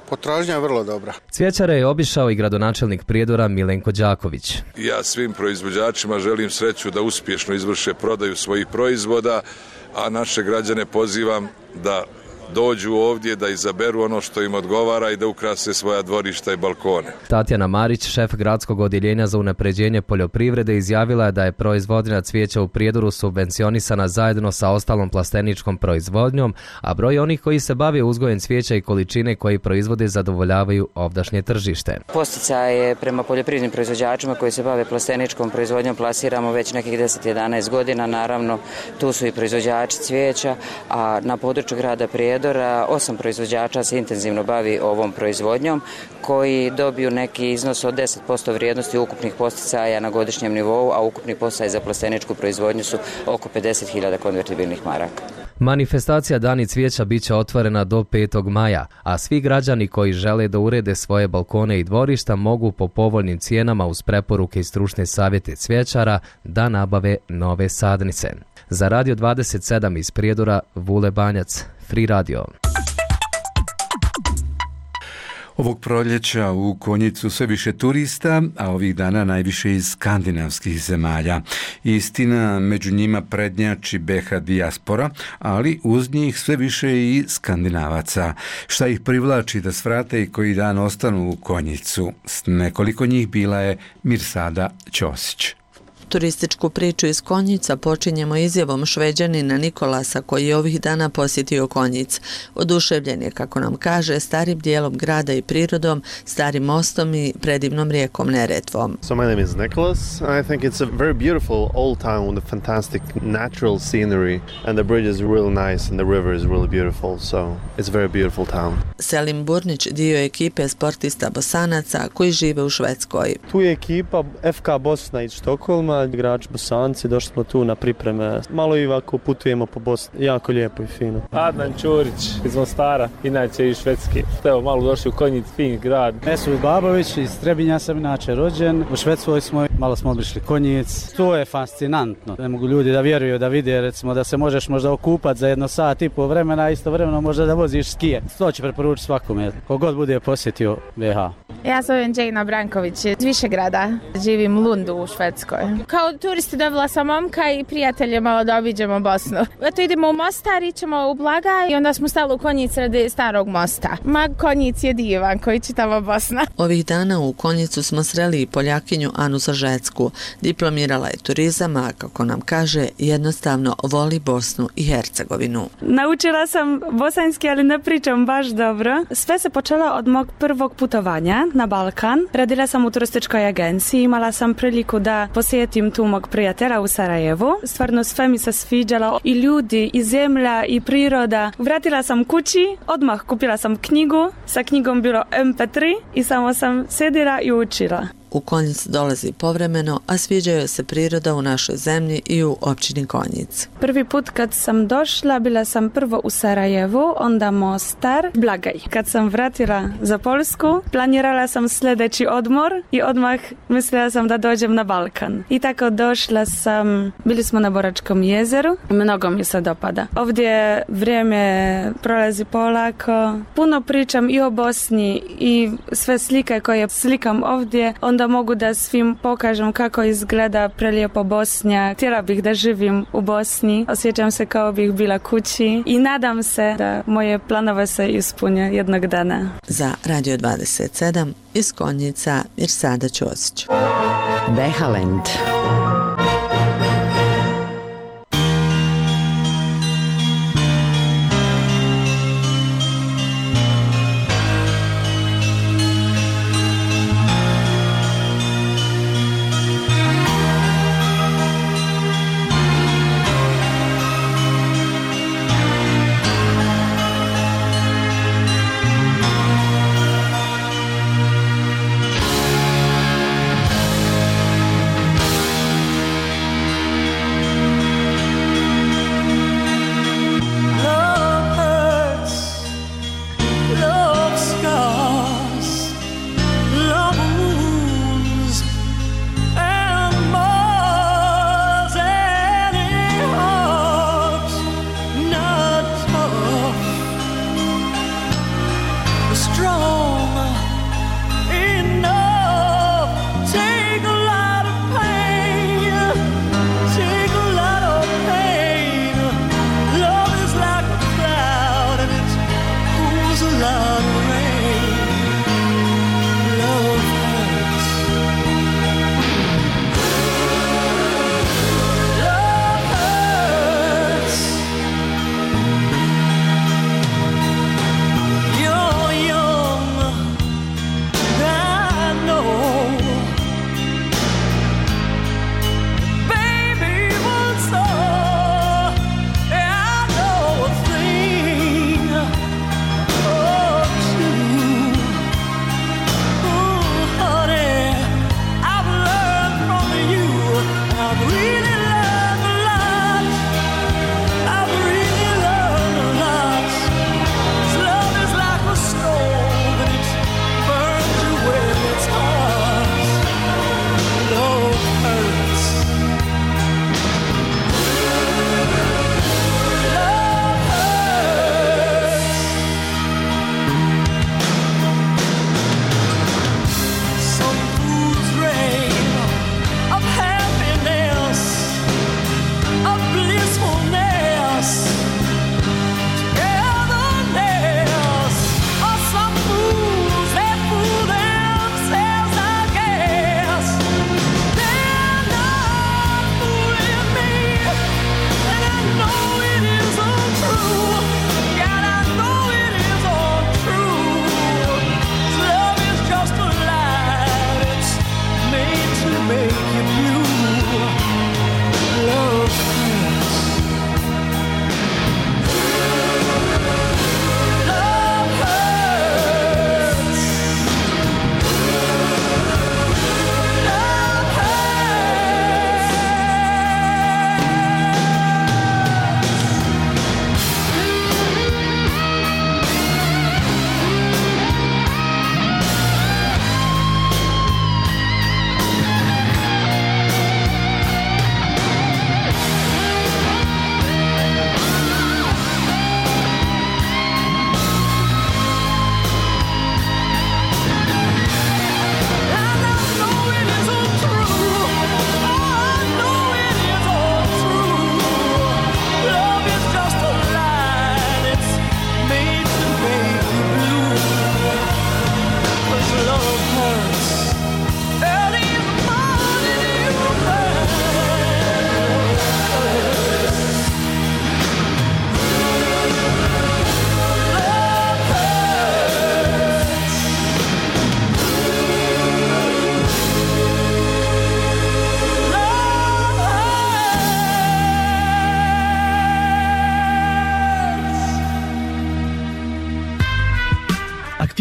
Potražnja je vrlo dobra. Cvjećare je obišao i gradonačelnik Prijedora Milenko Đaković. Ja svim proizvođačima želim sreću da uspješno izvrše prodaju svojih proizvoda, a naše građane pozivam da dođu ovdje, da izaberu ono što im odgovara i da ukrase svoja dvorišta i balkone. Tatjana Marić, šef gradskog odjeljenja za unapređenje poljoprivrede, izjavila je da je proizvodnja cvijeća u Prijedoru subvencionisana zajedno sa ostalom plasteničkom proizvodnjom, a broj onih koji se bave uzgojem cvijeća i količine koji proizvode zadovoljavaju ovdašnje tržište. Posticaje prema poljoprivrednim proizvođačima koji se bave plasteničkom proizvodnjom plasiramo već nekih 10-11 godina. Naravno, tu su i proizvođači cvijeća, a na području grada Prijedora 8 proizvođača se intenzivno bavi ovom proizvodnjom, koji dobiju neki iznos od 10% vrijednosti ukupnih posticaja na godišnjem nivou, a ukupni posticaj za plasteničku proizvodnju su oko 50.000 konvertibilnih maraka. Manifestacija Dani cvijeća bit će otvorena do 5. maja, a svi građani koji žele da urede svoje balkone i dvorišta mogu po povoljnim cijenama uz preporuke i stručne savjete cvijećara da nabave nove sadnice. Za Radio 27 iz Prijedora, Vule Banjac, Free Radio. Ovog proljeća u Konjicu sve više turista, a ovih dana najviše iz skandinavskih zemalja. Istina, među njima prednjači BH dijaspora, ali uz njih sve više i Skandinavaca. Šta ih privlači da svrate i koji dan ostanu u Konjicu? S nekoliko njih bila je Mirsada Ćosić. Turističku priču iz Konjica počinjemo izjavom Šveđanina Nikolasa koji je ovih dana posjetio Konjic. Oduševljen je, kako nam kaže, starim dijelom grada i prirodom, starim mostom i predivnom rijekom Neretvom. So my name is Nicholas and I think it's a very beautiful old town with a fantastic natural scenery and the bridge is really nice and the river is really beautiful, so it's a very beautiful town. Selim Burnić dio ekipe sportista Bosanaca koji žive u Švedskoj. Tu je ekipa FK Bosna iz Štokholma, igrači Bosanci, došli smo tu na pripreme. Malo i ovako putujemo po Bosni, jako lijepo i fino. Adnan Ćurić iz Mostara, inače iz Švedske. Evo malo došli u Konjic, fin grad. Mesut Babović, iz Trebinja sam inače rođen. U Švedskoj smo, malo smo obišli Konjic. To je fascinantno. Ne mogu ljudi da vjeruju, da vide, recimo da se možeš možda okupati za 1 sat i pol vremena, a istovremeno možda da voziš skije. To ću preporučiti svakome, kogod bude posjetio BH. Ja zovem Džejna Branković iz Višegrada. Živim u Lundu u Švedskoj. Kao turisti dobila sam momka i prijatelje malo da obiđemo Bosnu. Eto idemo u Mostar, ićemo u Blagaj i onda smo stali u Konjic radi starog mosta. Konjic je divan koji čitava Bosna. Ovih dana u Konjicu smo sreli i Poljakinju Anu Zažecku. Diplomirala je turizam, a kako nam kaže, jednostavno voli Bosnu i Hercegovinu. Naučila sam bosanski, ali ne pričam baš dobro. Sve se počelo od mog prvog putovanja na Balkan. Radila sam u turističkoj agenciji, imala sam priliku da posjetim tu mog prijatelja u Sarajevu. Stvarno sve mi se sviđalo, i ljudi, i zemlja, i priroda. Vratila sam kući, odmah kupila sam knjigu, sa knjigom bilo MP3 i samo sam sedila i učila. U Konjic dolazi povremeno, a sviđaju se priroda u našoj zemlji i u općini Konjic. Prvi put kad sam došla, bila sam prvo u Sarajevu, onda Mostar, Blagaj. Kad sam vratila za Poljsku, planirala sam sljedeći odmor i odmah mislila sam da dođem na Balkan. I tako došla sam, bili smo na Boračkom jezeru, mnogo mi se dopada. Ovdje vrijeme prolazi polako, puno pričam i o Bosni i sve slike koje slikam ovdje, onda mogu da svim pokažem kako izgleda prelijepo Bosnja. Htjela bih da živim u Bosni, osjećam se kao bih bila kući i nadam se da moje planove se ispunje jednog dana. Za Radio 27 iz Konjica, Mirsada Ćosić. Behalend.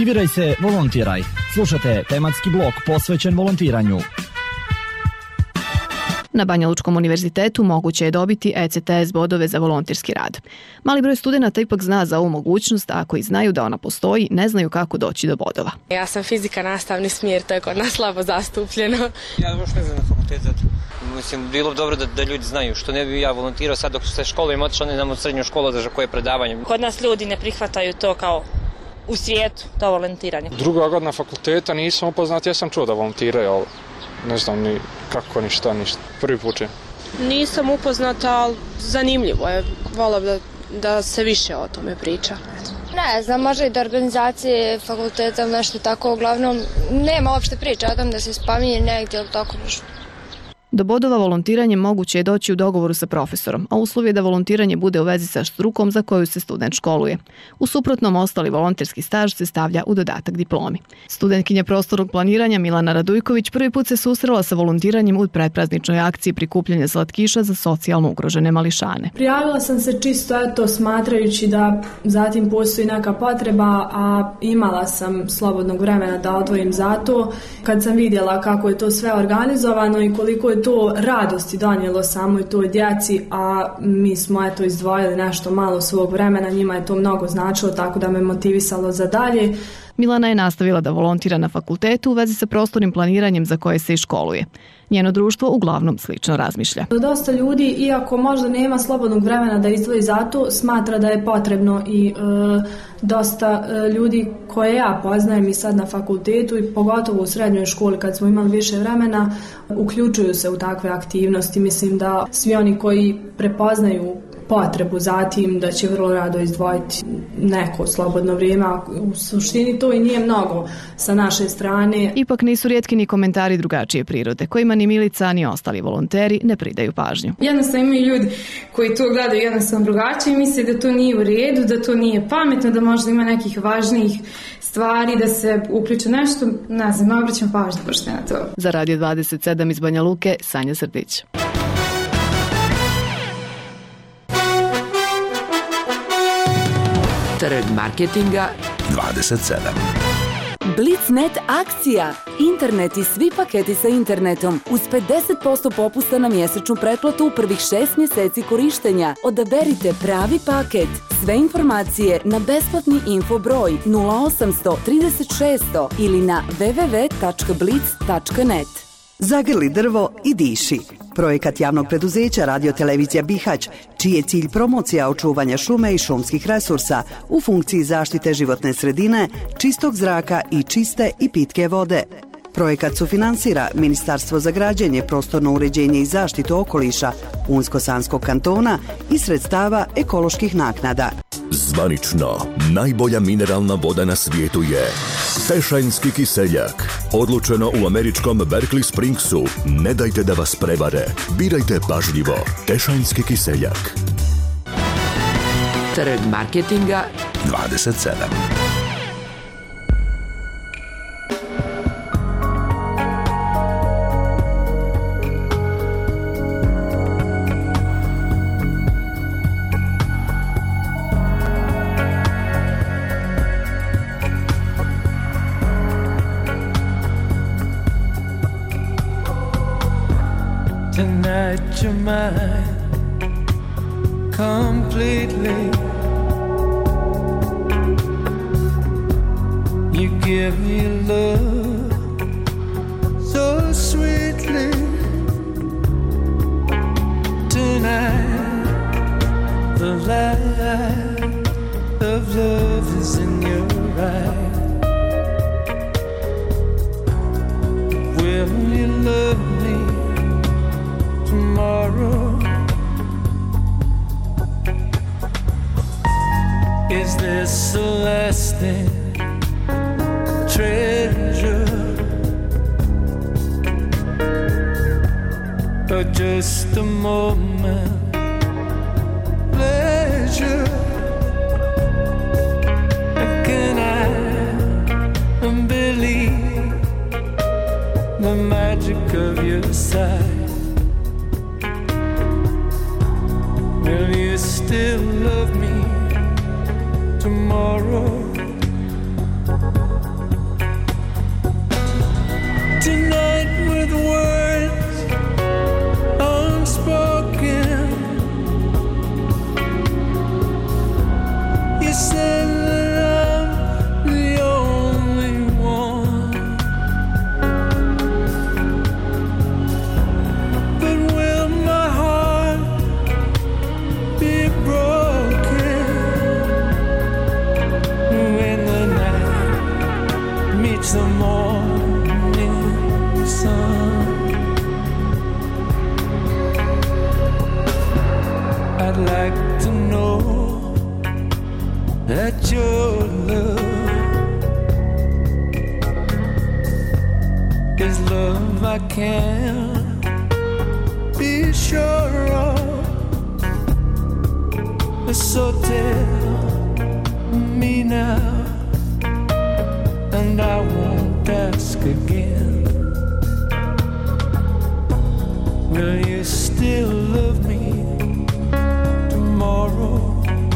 Aktiviraj se, volontiraj. Slušajte tematski blok posvećen volontiranju. Na Banja Lučkom univerzitetu moguće je dobiti ECTS bodove za volonterski rad. Mali broj studenata ipak zna za ovu mogućnost, a ako i znaju da ona postoji, ne znaju kako doći do bodova. Ja sam fizika nastavni smjer, to je kod nas slabo zastupljeno. Ja još ne znam na fakultet zato. Mislim, bilo bi dobro da ljudi znaju, što ne bi ja volontirao sad dok se školovim otišao, ne znam u srednju školu za koje predavanje. Kod nas ljudi ne prihvataju to kao u svijetu, to volontiranje. Druga godina fakulteta nisam upoznat, ja sam čuo da volontiraju, ali ne znam ni kako, ni šta, ništa. Prvi put je. Nisam upoznata, ali zanimljivo je. Volio bi da se više o tome priča. Ne znam, može i da organizacije fakulteta ili nešto tako, uglavnom nema uopšte priča o tom da se spominje negdje ili tako nešto. Do bodova volontiranje moguće je doći u dogovoru sa profesorom, a uslov je da volontiranje bude u vezi sa strukom za koju se student školuje. U suprotnom, ostali volonterski staž se stavlja u dodatak diplomi. Studentkinja prostornog planiranja Milana Radujković prvi put se susrela sa volontiranjem u predprazničnoj akciji prikupljanja slatkiša za socijalno ugrožene mališane. Prijavila sam se čisto smatrajući da zatim postoji neka potreba, a imala sam slobodnog vremena da odvojim za to. Kad sam vidjela kako je to sve organizovano i koliko je to radosti donijelo samoj toj djeci, a mi smo izdvojili nešto malo svog vremena, njima je to mnogo značilo, tako da me motivisalo za dalje. Milana je nastavila da volontira na fakultetu u vezi sa prostornim planiranjem za koje se i školuje. Njeno društvo uglavnom slično razmišlja. Dosta ljudi, iako možda nema slobodnog vremena da izdvoji za to, smatra da je potrebno i dosta ljudi koje ja poznajem i sad na fakultetu i pogotovo u srednjoj školi kad smo imali više vremena, uključuju se u takve aktivnosti. Mislim da svi oni koji prepoznaju potrebu zatim da će vrlo rado izdvojiti neko slobodno vrijeme, u suštini to i nije mnogo sa naše strane. Ipak nisu rijetki ni komentari drugačije prirode, kojima ni Milica ni ostali volonteri ne pridaju pažnju. Jednostavno imaju ljudi koji to gledaju jednostavno drugačije i misle da to nije u redu, da to nije pametno, da možda ima nekih važnijih stvari, da se uključe nešto, ne znam, ne obraćam pažnju pošto na to. Za Radio 27 iz Banja Luke, Sanja Srdić. Trg marketinga 27. Blitznet akcija. Internet i svi paketi sa internetom uz 50% popusta na mjesečnu pretplatu u prvih 6 mjeseci korištenja. Odaberite pravi paket. Sve informacije na besplatni info broj 0800 3600 ili na www.blitz.net. Zagrli drvo i diši. Projekat javnog preduzeća Radio-televizija Bihać, čiji je cilj promocija očuvanja šume i šumskih resursa u funkciji zaštite životne sredine, čistog zraka i čiste i pitke vode. Projekat sufinansira Ministarstvo za građenje, prostorno uređenje i zaštitu okoliša Unsko-Sanskog kantona i sredstava ekoloških naknada. Zvanično, najbolja mineralna voda na svijetu je Tešanjski kiseljak. Odlučeno u američkom Berkeley Springsu. Ne dajte da vas prevare. Birajte pažljivo. Tešanjski kiseljak. Trg marketinga 27. Tonight you're mine completely. You give me love so sweetly. Tonight the light of love is in your eyes. Will you love me tomorrow? Is this a lasting treasure or just a moment pleasure? Can I believe the magic of your sight? Will you still love me tomorrow? I'd like to know that your love is love I can't be sure of. So tell me now, and I won't ask again. Will you still love me tomorrow?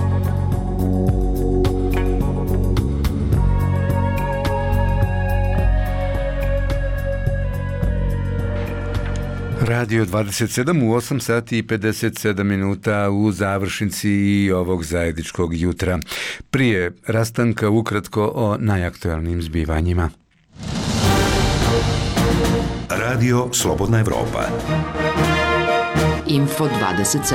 Radio 27 u 8 sati i 57 minuta u završnici i ovog zajedničkog jutra. Prije rastanka ukratko o najaktualnijim zbivanjima. Radio Slobodna Evropa. Info 27.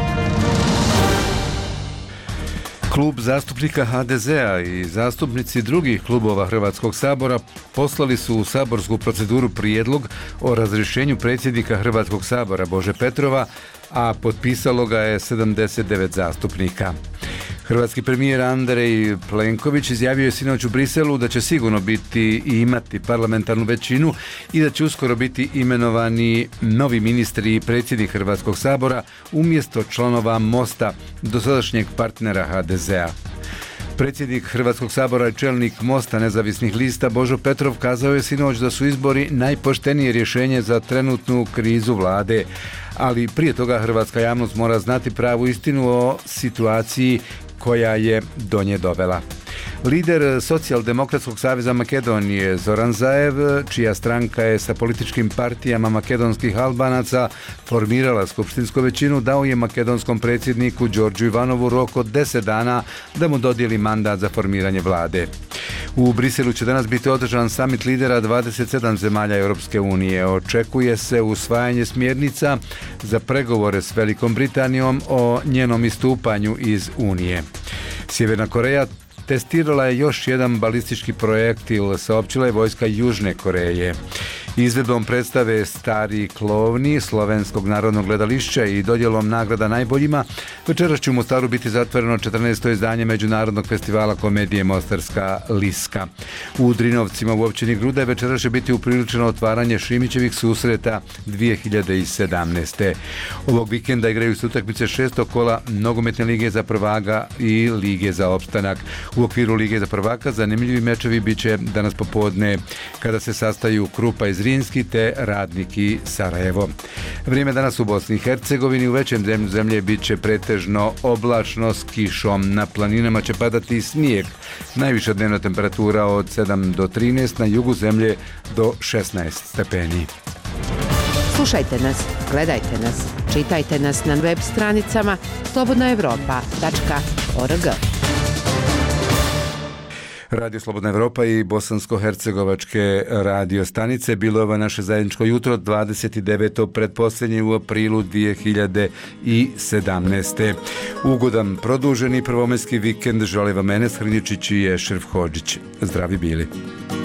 Klub zastupnika HDZ-a i zastupnici drugih klubova Hrvatskog sabora poslali su u saborsku proceduru prijedlog o razrješenju predsjednika Hrvatskog sabora Bože Petrova, a potpisalo ga je 79 zastupnika. Hrvatski premijer Andrej Plenković izjavio je sinoć u Briselu da će sigurno biti i imati parlamentarnu većinu i da će uskoro biti imenovani novi ministri i predsjednik Hrvatskog sabora umjesto članova Mosta, dosadašnjeg partnera HDZ-a. Predsjednik Hrvatskog sabora i čelnik Mosta nezavisnih lista Božo Petrov kazao je sinoć da su izbori najpoštenije rješenje za trenutnu krizu vlade, ali prije toga hrvatska javnost mora znati pravu istinu o situaciji koja je do nje dovela. Lider Socijaldemokratskog saveza Makedonije Zoran Zaev, čija stranka je sa političkim partijama makedonskih Albanaca formirala skupštinsku većinu, dao je makedonskom predsjedniku Đorđu Ivanovu rok od 10 dana da mu dodijeli mandat za formiranje vlade. U Briselu će danas biti održan samit lidera 27 zemalja Europske unije. Očekuje se usvajanje smjernica za pregovore s Velikom Britanijom o njenom istupanju iz Unije. Sjeverna Koreja testirala je još jedan balistički projektil, saopćila je vojska Južne Koreje. Izvedbom predstave Stari klovni Slovenskog narodnog gledališća i dodjelom nagrada najboljima, večeras će u Mostaru biti zatvoreno 14. izdanje Međunarodnog festivala komedije Mostarska Liska. U Drinovcima u općini Grude večeras će biti upriličeno otvaranje Šimićevih susreta 2017. Ovog vikenda igraju se utakmice 6. kola Nogometne lige za prvaka i Lige za opstanak. U okviru Lige za prvaka zanimljivi mečevi bit će danas popodne kada se sastaju Krupa iz Zrinski te Radniki Sarajevo. Vrijeme danas u Bosni i Hercegovini, u većem zemlju zemlje bit će pretežno oblačno s kišom. Na planinama će padati snijeg. Najviša dnevna temperatura od 7 do 13, na jugu zemlje do 16 stepeni. Slušajte nas, gledajte nas, čitajte nas na web stranicama slobodnaevropa.org. Radio Slobodna Evropa i bosansko-hercegovačke radio stanice. Bilo je ovo naše zajedničko jutro 29. pretposljednje u aprilu 2017. Ugodan produženi prvomajski vikend želi vam Enes Hrnjičić i Ešref Hodžić. Zdravi bili.